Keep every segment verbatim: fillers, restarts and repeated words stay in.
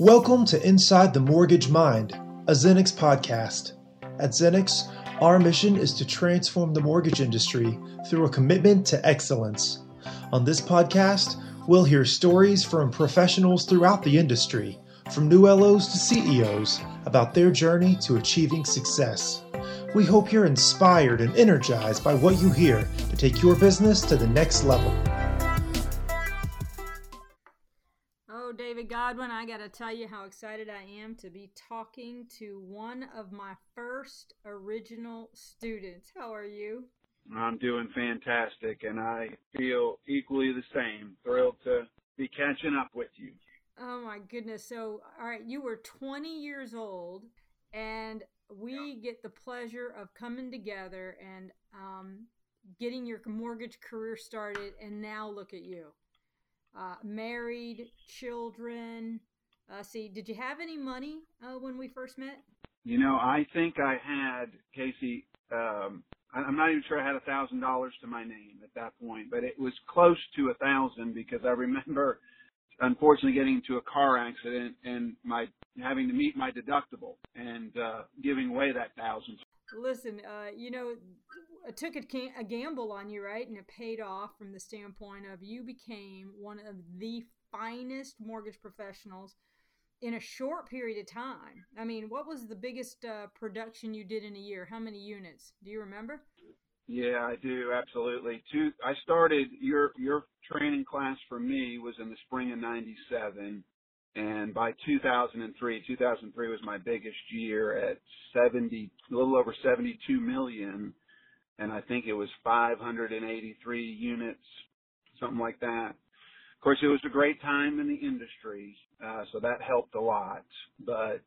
Welcome to Inside the Mortgage Mind, a Zenix podcast. At Zenix, our mission is to transform the mortgage industry through a commitment to excellence. On this podcast, we'll hear stories from professionals throughout the industry, from new L Os to C E Os, about their journey to achieving success. We hope you're inspired and energized by what you hear to take your business to the next level. Oh, David Godwin, I got to tell you how excited I am to be talking to one of my first original students. How are you? I'm doing fantastic, and I feel equally the same. Thrilled to be catching up with you. Oh, my goodness. So, all right, you were twenty years old, and we get the pleasure of coming together and um, getting your mortgage career started, and now look at you. Uh, married, children. Uh, see, did you have any money uh, when we first met? You know, I think I had, Casey, um, I'm not even sure I had a thousand dollars to my name at that point, but it was close to a thousand because I remember, unfortunately, getting into a car accident and my having to meet my deductible and uh, giving away that thousand. Listen, uh, you know, I took a, a gamble on you, right? And it paid off from the standpoint of you became one of the finest mortgage professionals in a short period of time. I mean, what was the biggest uh, production you did in a year? How many units? Do you remember? Yeah, I do. Absolutely. Two, I started, your, your training class for me was in the spring of ninety-seven. And by two thousand three, two thousand three was my biggest year at seventy, a little over seventy-two million. And I think it was five hundred eighty-three units, something like that. Of course, it was a great time in the industry, uh, so that helped a lot. But,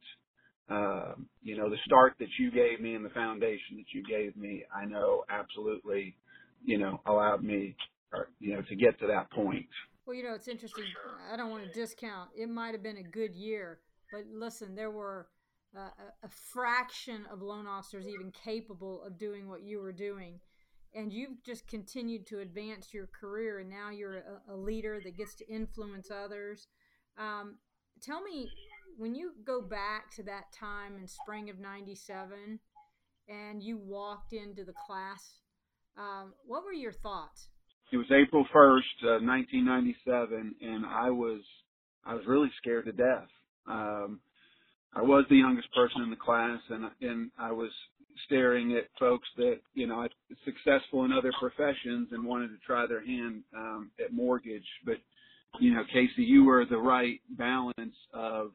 uh, you know, the start that you gave me and the foundation that you gave me, I know absolutely, you know, allowed me, or, you know, to get to that point. Well, you know, it's interesting. I don't want to discount. It might have been a good year, but listen, there were uh, a, a fraction of loan officers even capable of doing what you were doing. And you've just continued to advance your career, and now you're a, a leader that gets to influence others. Um, tell me, when you go back to that time in spring of ninety-seven and you walked into the class, um, what were your thoughts? It was April first, uh, nineteen ninety-seven, and I was I was really scared to death. Um, I was the youngest person in the class, and and I was staring at folks that, you know, successful in other professions and wanted to try their hand um, at mortgage. But, you know, Casey, you were the right balance of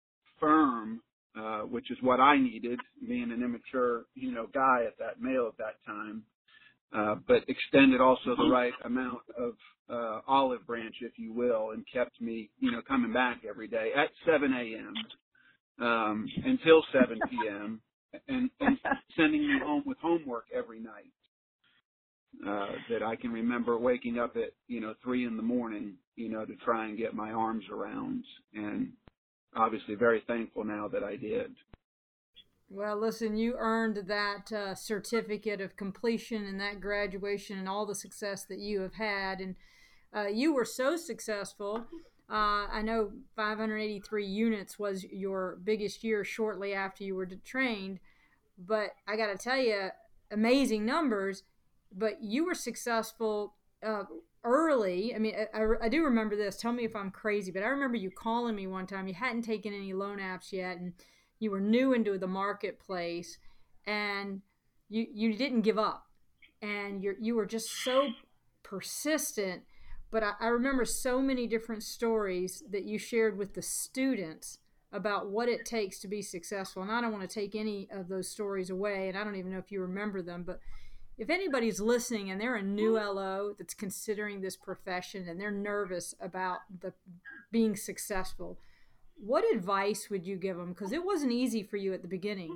firm, uh, which is what I needed, being an immature, you know, guy at that male at that time. Uh, but extended also the right amount of uh, olive branch, if you will, and kept me, you know, coming back every day at seven a.m. Um, until seven p.m. And, and sending me home with homework every night. Uh, that I can remember waking up at, you know, three in the morning, you know, to try and get my arms around. And obviously very thankful now that I did. Well, listen, you earned that uh, certificate of completion and that graduation and all the success that you have had. And uh, you were so successful. Uh, I know five hundred eighty-three units was your biggest year shortly after you were trained. But I got to tell you, amazing numbers. But you were successful uh, early. I mean, I, I, I do remember this. Tell me if I'm crazy. But I remember you calling me one time. You hadn't taken any loan apps yet. And you were new into the marketplace, and you you didn't give up, and you you were just so persistent. But I, I remember so many different stories that you shared with the students about what it takes to be successful. And I don't want to take any of those stories away, and I don't even know if you remember them. But if anybody's listening and they're a new L O that's considering this profession and they're nervous about the being successful, what advice would you give them? Because it wasn't easy for you at the beginning.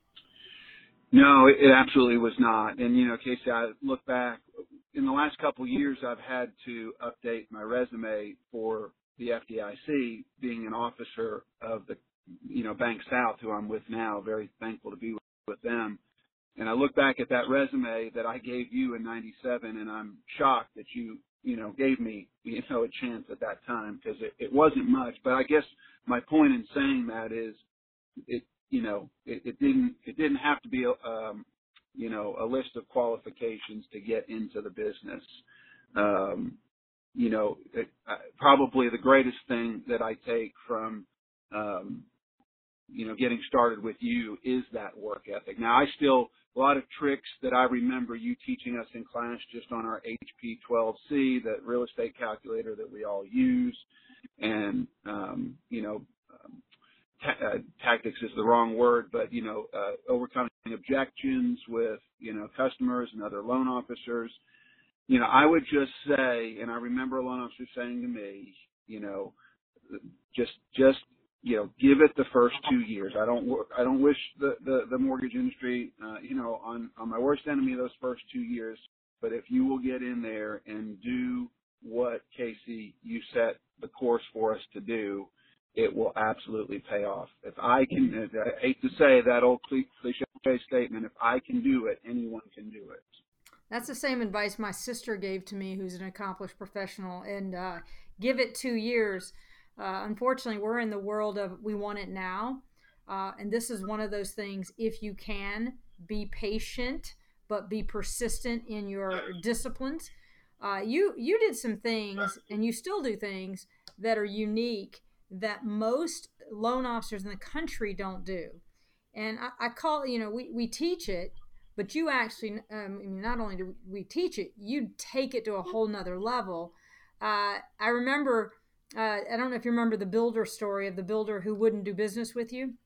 No, it, it absolutely was not. And, you know, Casey, I look back, in the last couple of years, I've had to update my resume for the F D I C, being an officer of the, you know, Bank South, who I'm with now, very thankful to be with, with them. And I look back at that resume that I gave you in ninety-seven, and I'm shocked that you, you know, gave me, you know, a chance at that time, because it, it wasn't much. But I guess my point in saying that is, it, you know, it, it didn't, it didn't have to be, a, um, you know, a list of qualifications to get into the business. Um, you know, it, uh, probably the greatest thing that I take from, um, you know, getting started with you is that work ethic. Now, I still, a lot of tricks that I remember you teaching us in class just on our H P twelve C, that real estate calculator that we all use, and, um, you know, um, ta- uh, tactics is the wrong word, but, you know, uh, overcoming objections with, you know, customers and other loan officers. You know, I would just say, and I remember a loan officer saying to me, you know, just, just, you know, give it the first two years. I don't, I don't wish the, the, the mortgage industry, uh, you know, on, on my worst enemy those first two years. But if you will get in there and do what, Casey, you set the course for us to do, it will absolutely pay off. If I can, I hate to say that old cliche statement, if I can do it, anyone can do it. That's the same advice my sister gave to me, who's an accomplished professional, and uh, give it two years. Uh, unfortunately, we're in the world of we want it now. Uh, and this is one of those things, if you can, be patient, but be persistent in your disciplines. Uh, you, you did some things, and you still do things that are unique that most loan officers in the country don't do. And I, I call, you know, we, we teach it, but you actually, um, I mean, not only do we teach it, you take it to a whole nother level. Uh, I remember, uh, I don't know if you remember the builder story of the builder who wouldn't do business with you.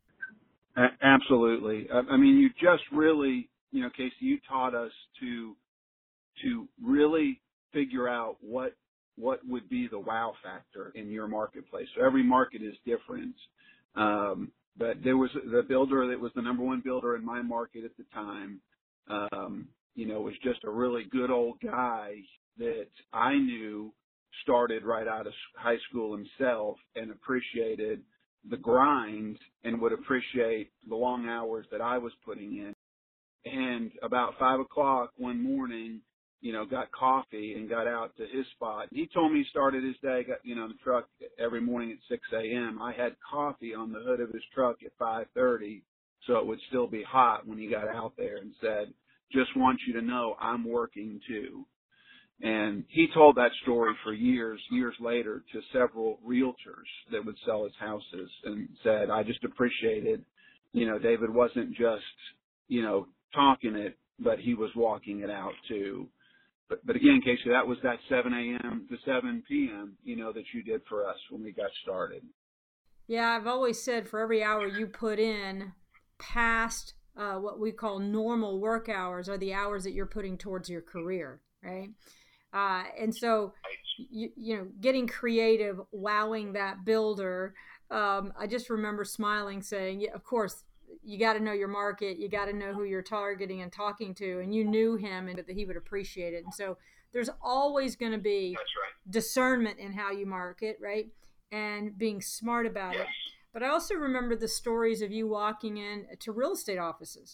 A- absolutely. I, I mean, you just really, you know, Casey, you taught us to, to really figure out what, what would be the wow factor in your marketplace. So every market is different. Um, But there was the builder that was the number one builder in my market at the time, um, you know, was just a really good old guy that I knew started right out of high school himself and appreciated the grind and would appreciate the long hours that I was putting in. And about five o'clock one morning, you know, got coffee and got out to his spot. He told me he started his day, got, you know, in the truck every morning at six a.m. I had coffee on the hood of his truck at five thirty, so it would still be hot when he got out there, and said, just want you to know I'm working too. And he told that story for years, years later to several realtors that would sell his houses, and said, I just appreciated, you know, David wasn't just, you know, talking it, but he was walking it out too. But, but again, Casey, that was that seven a.m. to seven p.m., you know, that you did for us when we got started. Yeah, I've always said for every hour you put in past uh, what we call normal work hours are the hours that you're putting towards your career, right? Uh, and so, you, you know, getting creative, wowing that builder, um, I just remember smiling saying, yeah, of course, you got to know your market. You got to know who you're targeting and talking to. And you knew him and that he would appreciate it. And so there's always going to be That's right. discernment in how you market, right? And being smart about Yes. it. But I also remember the stories of you walking in to real estate offices.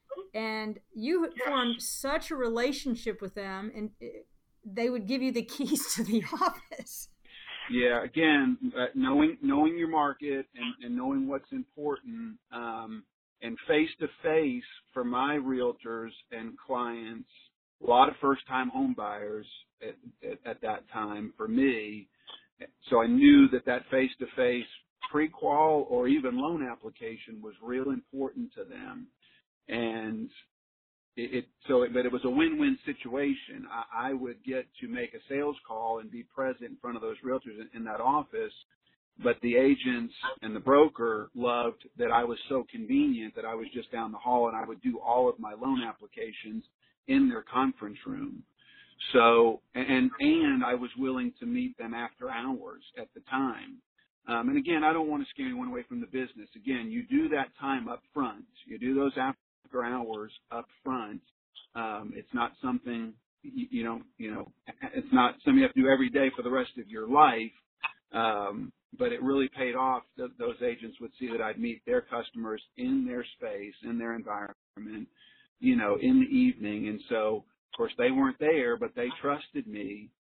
And you Yes. formed such a relationship with them, and they would give you the keys to the office. Yeah, again, uh, knowing knowing your market and, and knowing what's important, um, and face to face for my realtors and clients, a lot of first time home buyers at, at, at that time for me. So I knew that that face to face pre-qual or even loan application was real important to them, and It, it so, it, but it was a win-win situation. I, I would get to make a sales call and be present in front of those realtors in, in that office, but the agents and the broker loved that I was so convenient that I was just down the hall and I would do all of my loan applications in their conference room. So, and and I was willing to meet them after hours at the time. Um, and again, I don't want to scare anyone away from the business. Again, you do that time up front. You do those after hours up front. Um, it's not something you, you know, you know, it's not something you have to do every day for the rest of your life. Um, but it really paid off. Th- those agents would see that I'd meet their customers in their space, in their environment, you know, in the evening. And so, of course, they weren't there, but they trusted me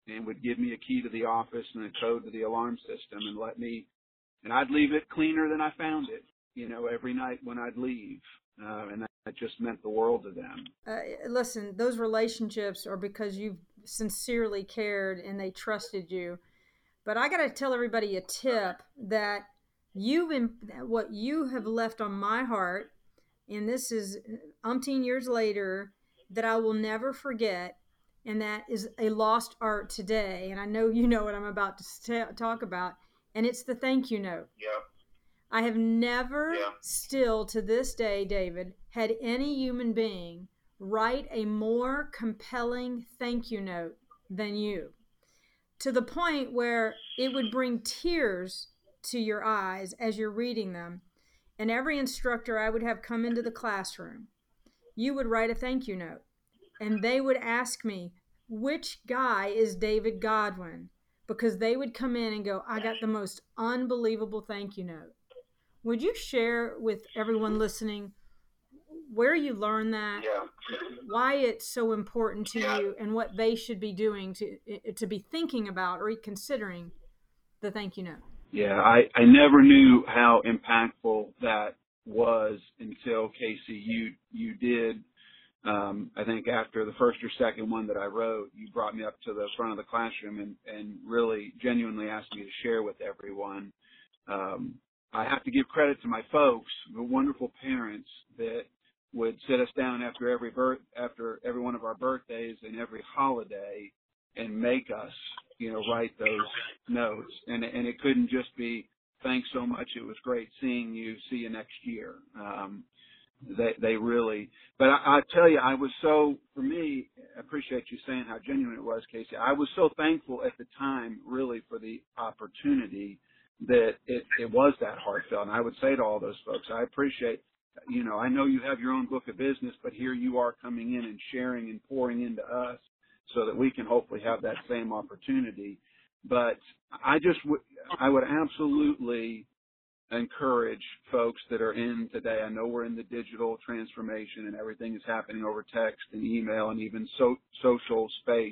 and would give me a key to the office and a code to the alarm system and let me, and I'd leave it cleaner than I found it, you know, every night when I'd leave. Uh, and that, that just meant the world to them. Uh, listen, those relationships are because you've sincerely cared and they trusted you. But I got to tell everybody a tip that you've been, what you have left on my heart, and this is umpteen years later, that I will never forget, and that is a lost art today. And I know you know what I'm about to st- talk about, and it's the thank you note. Yeah. I have never, Yeah. still to this day, David, had any human being write a more compelling thank you note than you, to the point where it would bring tears to your eyes as you're reading them. And every instructor I would have come into the classroom, you would write a thank you note. And they would ask me, which guy is David Godwin? Because they would come in and go, I got the most unbelievable thank you note. Would you share with everyone listening where you learned that, Yeah. why it's so important to Yeah. you, and what they should be doing to to be thinking about or considering the thank you note? Yeah, I, I never knew how impactful that was until, Casey, you you did. Um, I think after the first or second one that I wrote, you brought me up to the front of the classroom and, and really genuinely asked me to share with everyone. Um, I have to give credit to my folks, the wonderful parents that would sit us down after every birth, after every one of our birthdays and every holiday, and make us, you know, write those notes. And and it couldn't just be, thanks so much, it was great seeing you, see you next year. Um, they they really, but I, I tell you, I was so, for me, I appreciate you saying how genuine it was, Casey. I was so thankful at the time, really, for the opportunity that it, it was that heartfelt. And I would say to all those folks, I appreciate, you know, I know you have your own book of business, but here you are coming in and sharing and pouring into us so that we can hopefully have that same opportunity. But I just would, I would absolutely encourage folks that are in today. I know we're in the digital transformation and everything is happening over text and email and even so, social space.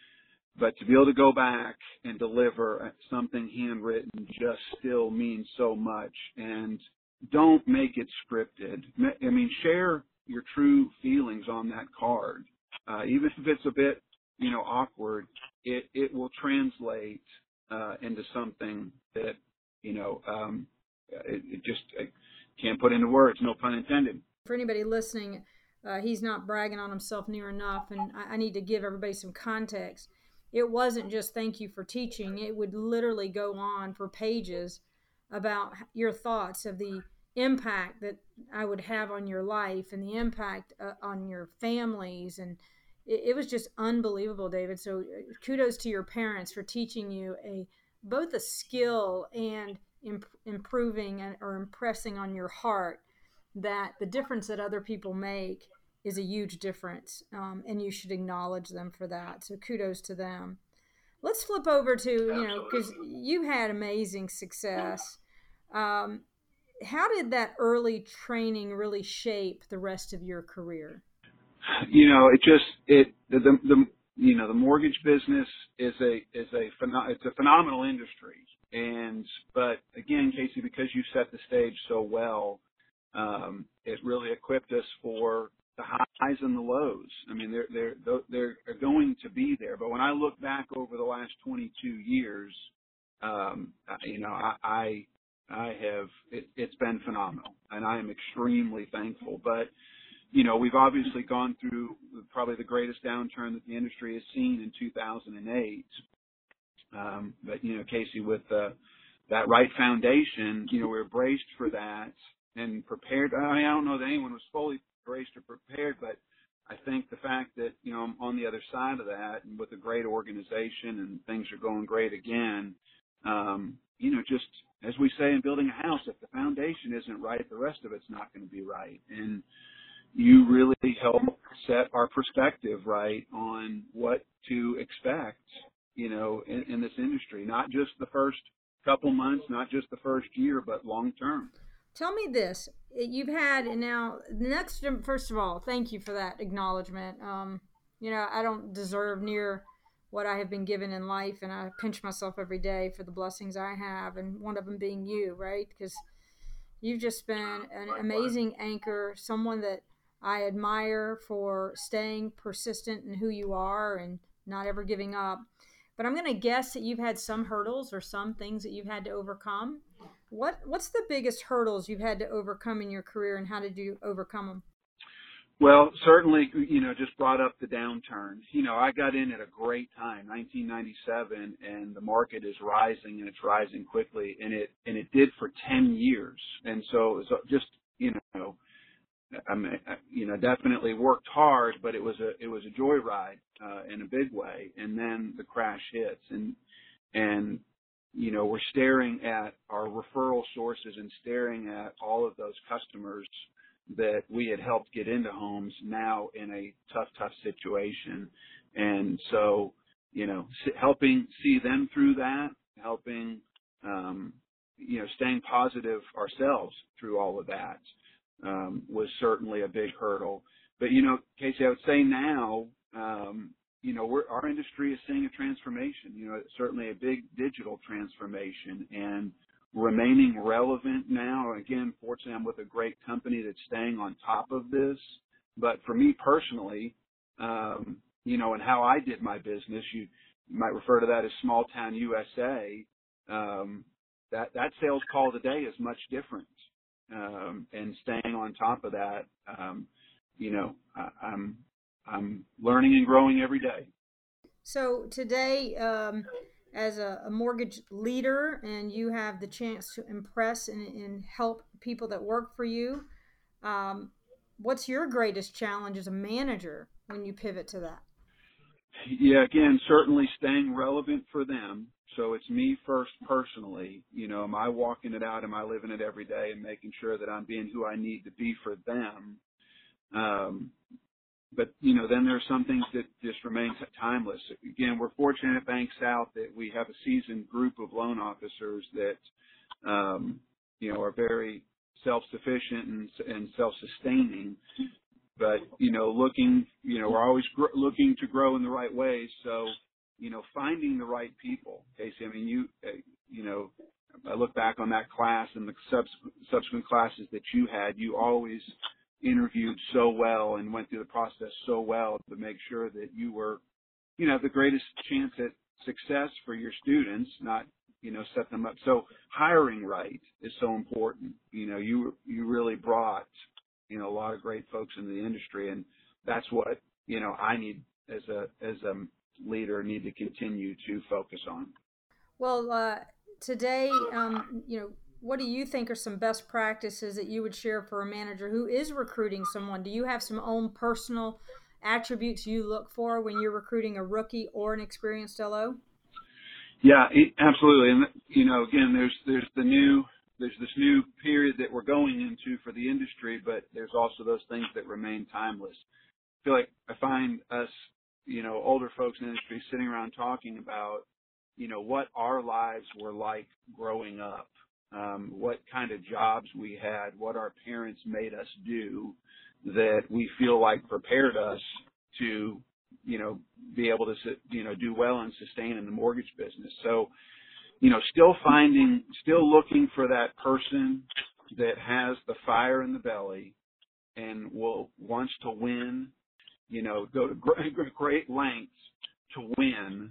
But to be able to go back and deliver something handwritten just still means so much. And don't make it scripted. I mean, share your true feelings on that card. Uh, even if it's a bit, you know, awkward, it, it will translate uh, into something that, you know, um, it, it just I can't put into words, no pun intended. For anybody listening, uh, he's not bragging on himself near enough, and I, I need to give everybody some context. It wasn't just thank you for teaching. It would literally go on for pages about your thoughts of the impact that I would have on your life and the impact uh, on your families. And it, it was just unbelievable, David. So kudos to your parents for teaching you a both a skill and imp- improving and, or impressing on your heart that the difference that other people make is a huge difference, um, and you should acknowledge them for that. So kudos to them. Let's flip over to, you know, because you had amazing success. Um, how did that early training really shape the rest of your career? You know, it just it the the, the you know the mortgage business is a is a it's a phenomenal industry, and but again, Casey, because you set the stage so well, um, it really equipped us for the highs and the lows. I mean, they're they're they're going to be there. But when I look back over the last twenty-two years, um, you know, I I, I have it, it's been phenomenal, and I am extremely thankful. But you know, we've obviously gone through probably the greatest downturn that the industry has seen in two thousand eight. Um, but you know, Casey, with uh, that right foundation, you know, we're braced for that and prepared. I, mean, I don't know that anyone was fully braced or prepared, but I think the fact that, you know, I'm on the other side of that and with a great organization and things are going great again, um, you know, just as we say in building a house, if the foundation isn't right, the rest of it's not going to be right. And you really help set our perspective right on what to expect, you know, in, in this industry, not just the first couple months, not just the first year, but long term. Tell me this. You've had, and now, next, first of all, thank you for that acknowledgement. Um, you know, I don't deserve near what I have been given in life, and I pinch myself every day for the blessings I have, and one of them being you, right? Because you've just been an amazing anchor, someone that I admire for staying persistent in who you are and not ever giving up. But I'm going to guess that you've had some hurdles or some things that you've had to overcome. What What's the biggest hurdles you've had to overcome in your career, and how did you overcome them? Well, certainly, you know, just brought up the downturn. You know, I got in at a great time, nineteen ninety-seven, and the market is rising, and it's rising quickly, and it and it did for ten years. And so it was just, you know, I mean, you know, definitely worked hard, but it was a it was a joyride uh, in a big way. And then the crash hits, and and you know, we're staring at our referral sources and staring at all of those customers that we had helped get into homes now in a tough, tough situation. And so, you know, helping see them through that, helping, um, you know, staying positive ourselves through all of that, um, was certainly a big hurdle. But, you know, Casey, I would say now, um, you know, we're, our industry is seeing a transformation, you know, certainly a big digital transformation, and remaining relevant now. Again, fortunately, I'm with a great company that's staying on top of this. But for me personally, um, you know, and how I did my business, you might refer to that as small town U S A. Um, that that sales call today is much different, um, and staying on top of that. Um, you know, I, I'm I'm learning and growing every day. So today, um, as a, a mortgage leader, and you have the chance to impress and, and help people that work for you, um, what's your greatest challenge as a manager when you pivot to that? Yeah, again, certainly staying relevant for them. So it's me first personally. You know, am I walking it out? Am I living it every day and making sure that I'm being who I need to be for them? Um, But, you know, then there are some things that just remain timeless. Again, we're fortunate at Bank South that we have a seasoned group of loan officers that, um, you know, are very self-sufficient and, and self-sustaining. But, you know, looking, you know, we're always gr- looking to grow in the right ways. So, you know, finding the right people. Casey, I mean, you, uh, you know, I look back on that class and the subsequent, subsequent classes that you had, you always interviewed so well and went through the process so well to make sure that you were, you know, the greatest chance at success for your students, not, you know, set them up. So hiring right is so important. You know, you, you really brought, you know, a lot of great folks in the industry, and that's what, you know, I need as a, as a leader need to continue to focus on. Well, uh, today, um, you know, what do you think are some best practices that you would share for a manager who is recruiting someone? Do you have some own personal attributes you look for when you're recruiting a rookie or an experienced L O? Yeah, absolutely. And, you know, again, there's, there's the new, there's this new period that we're going into for the industry, but there's also those things that remain timeless. I feel like I find us, you know, older folks in the industry sitting around talking about, you know, what our lives were like growing up. Um, what kind of jobs we had, what our parents made us do that we feel like prepared us to, you know, be able to, you know, do well and sustain in the mortgage business. So, you know, still finding, still looking for that person that has the fire in the belly and will, wants to win, you know, go to great, great lengths to win,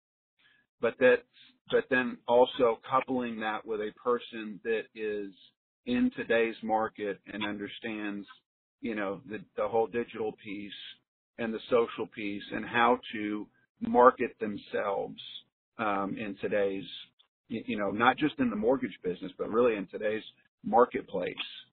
but that's, but then also coupling that with a person that is in today's market and understands, you know, the, the whole digital piece and the social piece and how to market themselves um, in today's, you know, not just in the mortgage business, but really in today's marketplace.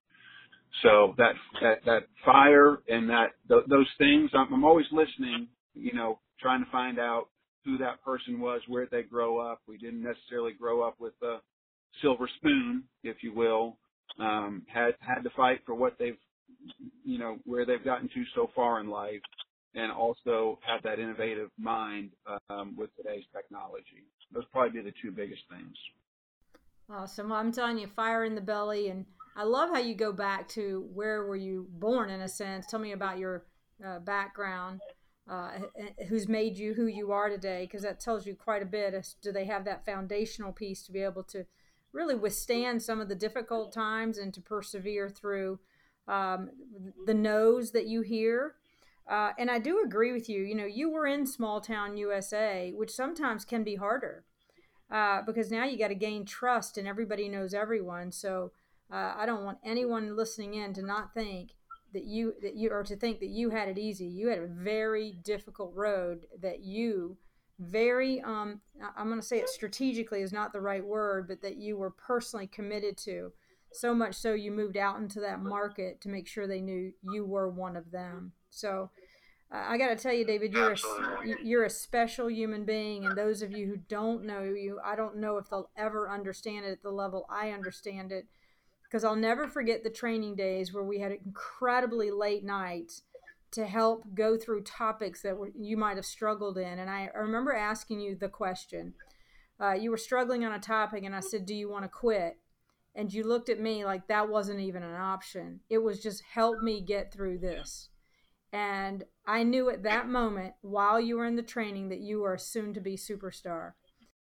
So that that, that fire and that th- those things, I'm, I'm always listening, you know, trying to find out who that person was, where they grow up. We didn't necessarily grow up with a silver spoon, if you will. Um, had had to fight for what they've, you know, where they've gotten to so far in life, and also have that innovative mind um, with today's technology. Those probably be the two biggest things. Awesome. Well, I'm telling you, fire in the belly, and I love how you go back to where were you born, in a sense. Tell me about your uh, background. uh, who's made you who you are today, because that tells you quite a bit. As do they have that foundational piece to be able to really withstand some of the difficult times and to persevere through um, the no's that you hear. Uh, and I do agree with you. You know, you were in small town U S A, which sometimes can be harder uh, because now you got to gain trust and everybody knows everyone. So uh, I don't want anyone listening in to not think that you that you or to think that you had it easy. You had a very difficult road that you very um I'm going to say it strategically is not the right word, but that you were personally committed to, so much so you moved out into that market to make sure they knew you were one of them. So uh, I got to tell you, David, you're a, you're a special human being, and those of you who don't know you, I don't know if they'll ever understand it at the level I understand it, because I'll never forget the training days where we had incredibly late nights to help go through topics that were, you might have struggled in. And I, I remember asking you the question. Uh, you were struggling on a topic, and I said, do you want to quit? And you looked at me like that wasn't even an option. It was just help me get through this. And I knew at that moment, while you were in the training, that you were a soon-to-be superstar.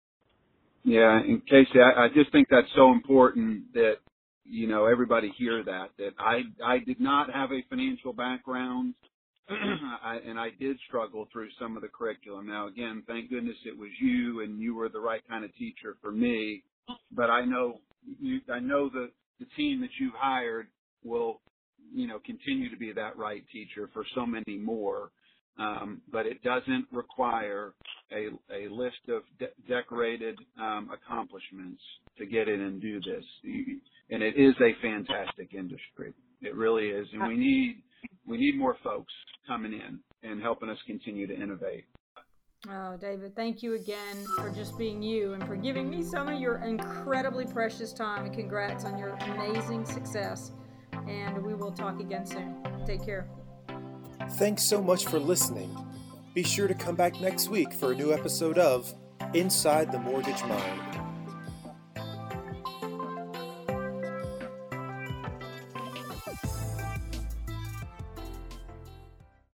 Yeah, and Casey, I, I just think that's so important that, you know, everybody hear that, that I, I did not have a financial background. I, and I did struggle through some of the curriculum. Now, again, thank goodness it was you, and you were the right kind of teacher for me. But I know you, I know the, the team that you've hired will, you know, continue to be that right teacher for so many more. Um, but it doesn't require a, a list of de- decorated um, accomplishments to get in and do this. You, and it is a fantastic industry. It really is. And we need we need more folks coming in and helping us continue to innovate. Oh, David, thank you again for just being you and for giving me some of your incredibly precious time. And congrats on your amazing success. And we will talk again soon. Take care. Thanks so much for listening. Be sure to come back next week for a new episode of Inside the Mortgage Mind.